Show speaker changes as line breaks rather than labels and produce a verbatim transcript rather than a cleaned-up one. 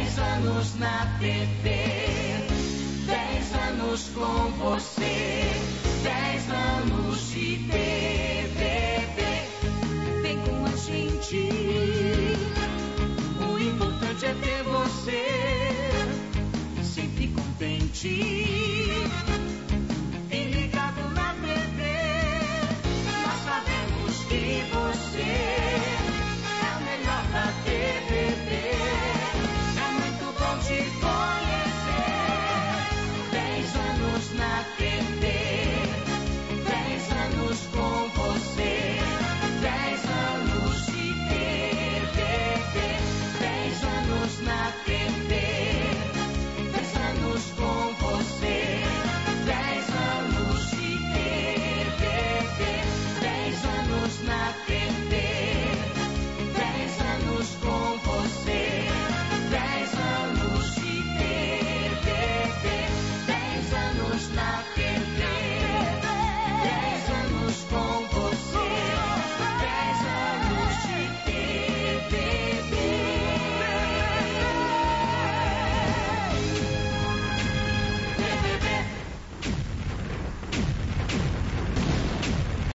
Dez anos na T V, dez anos com você, dez anos de T V B. Vem com a gente, o importante é ter você sempre contente e ligado na T V. Nós sabemos que você é o melhor da T V B. É muito bom te conhecer. Dez anos na T V, dez anos com você, dez anos de T V B. Dez anos na T V, dez anos com você, dez anos de T V B. Dez anos na T V, dez anos com você, dez anos de T V B. Dez anos na T V.